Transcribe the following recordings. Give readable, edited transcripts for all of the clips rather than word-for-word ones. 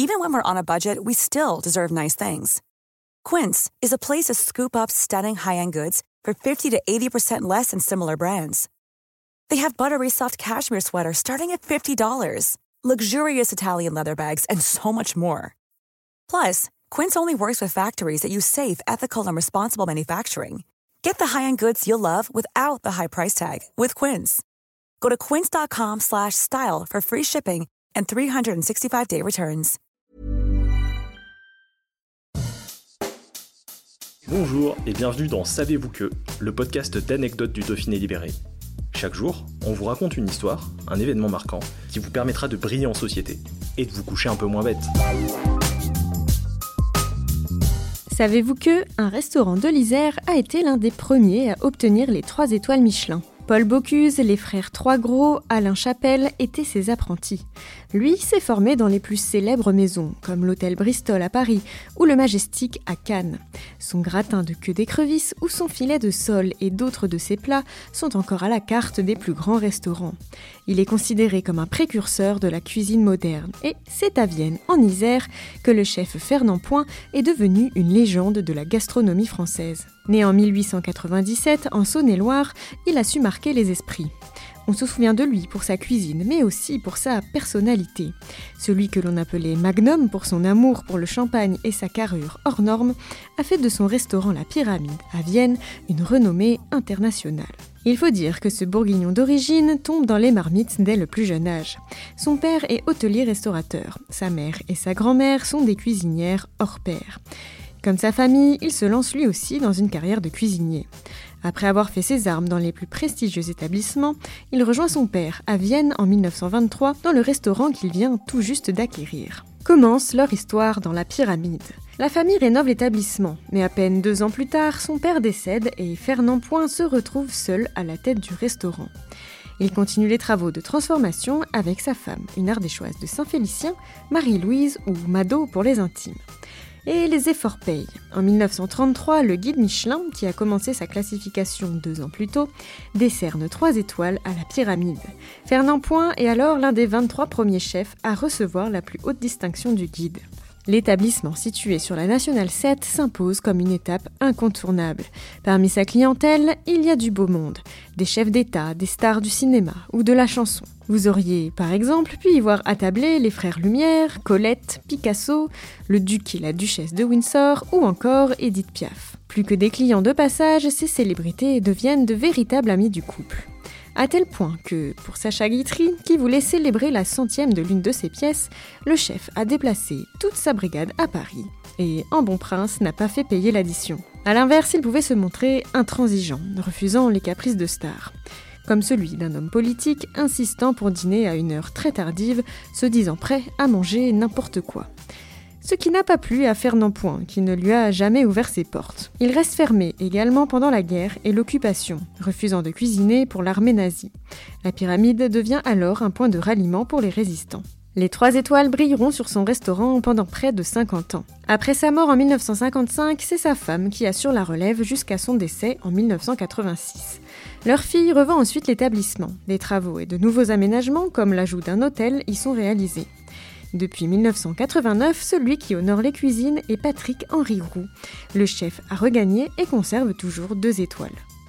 Even when we're on a budget, we still deserve nice things. Quince is a place to scoop up stunning high-end goods for 50 to 80% less than similar brands. They have buttery soft cashmere sweaters starting at $50, luxurious Italian leather bags, and so much more. Plus, Quince only works with factories that use safe, ethical, and responsible manufacturing. Get the high-end goods you'll love without the high price tag with Quince. Go to quince.com/style for free shipping and 365-day returns. Bonjour et bienvenue dans Savez-vous que, le podcast d'anecdotes du Dauphiné libéré. Chaque jour, on vous raconte une histoire, un événement marquant, qui vous permettra de briller en société et de vous coucher un peu moins bête. Savez-vous que un restaurant de l'Isère a été l'un des premiers à obtenir les 3 étoiles Michelin ? Paul Bocuse, les frères Troisgros, Alain Chapelle étaient ses apprentis. Lui s'est formé dans les plus célèbres maisons, comme l'hôtel Bristol à Paris ou le Majestic à Cannes. Son gratin de queue d'écrevisse ou son filet de sole et d'autres de ses plats sont encore à la carte des plus grands restaurants. Il est considéré comme un précurseur de la cuisine moderne et c'est à Vienne, en Isère, que le chef Fernand Point est devenu une légende de la gastronomie française. Né en 1897 en Saône-et-Loire, il a su marquer les esprits. On se souvient de lui pour sa cuisine, mais aussi pour sa personnalité. Celui que l'on appelait Magnum pour son amour pour le champagne et sa carrure hors norme, a fait de son restaurant La Pyramide, à Vienne, une renommée internationale. Il faut dire que ce bourguignon d'origine tombe dans les marmites dès le plus jeune âge. Son père est hôtelier-restaurateur, sa mère et sa grand-mère sont des cuisinières hors pair. Comme sa famille, il se lance lui aussi dans une carrière de cuisinier. Après avoir fait ses armes dans les plus prestigieux établissements, il rejoint son père à Vienne en 1923 dans le restaurant qu'il vient tout juste d'acquérir. Commence leur histoire dans la Pyramide. La famille rénove l'établissement, mais à peine 2 ans plus tard, son père décède et Fernand Point se retrouve seul à la tête du restaurant. Il continue les travaux de transformation avec sa femme, une ardéchoise de Saint-Félicien, Marie-Louise ou Mado pour les intimes. Et les efforts payent. En 1933, le guide Michelin, qui a commencé sa classification 2 ans plus tôt, décerne 3 étoiles à la Pyramide. Fernand Point est alors l'un des 23 premiers chefs à recevoir la plus haute distinction du guide. L'établissement situé sur la Nationale 7 s'impose comme une étape incontournable. Parmi sa clientèle, il y a du beau monde, des chefs d'État, des stars du cinéma ou de la chanson. Vous auriez, par exemple, pu y voir attabler les frères Lumière, Colette, Picasso, le duc et la duchesse de Windsor ou encore Édith Piaf. Plus que des clients de passage, ces célébrités deviennent de véritables amis du couple. À tel point que, pour Sacha Guitry, qui voulait célébrer la 100e de l'une de ses pièces, le chef a déplacé toute sa brigade à Paris et, en bon prince, n'a pas fait payer l'addition. A l'inverse, il pouvait se montrer intransigeant, refusant les caprices de stars. Comme celui d'un homme politique insistant pour dîner à une heure très tardive, se disant prêt à manger n'importe quoi. Ce qui n'a pas plu à Fernand Point, qui ne lui a jamais ouvert ses portes. Il reste fermé également pendant la guerre et l'occupation, refusant de cuisiner pour l'armée nazie. La Pyramide devient alors un point de ralliement pour les résistants. Les 3 étoiles brilleront sur son restaurant pendant près de 50 ans. Après sa mort en 1955, c'est sa femme qui assure la relève jusqu'à son décès en 1986. Leur fille revend ensuite l'établissement. Des travaux et de nouveaux aménagements, comme l'ajout d'un hôtel, y sont réalisés. Depuis 1989, celui qui honore les cuisines est Patrick-Henri Roux. Le chef a regagné et conserve toujours 2 étoiles.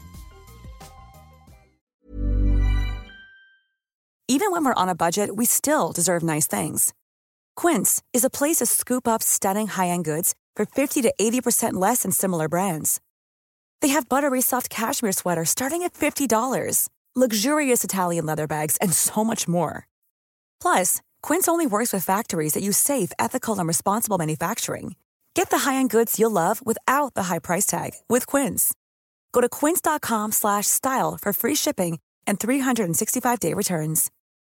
Even when we're on a budget, we still deserve nice things. Quince is a place to scoop up stunning high-end goods for 50 to 80% less than similar brands. They have buttery soft cashmere sweaters starting at $50, luxurious Italian leather bags, and so much more. Plus, Quince only works with factories that use safe, ethical, and responsible manufacturing. Get the high-end goods you'll love without the high price tag with Quince. Go to quince.com/style for free shipping and 365-day returns.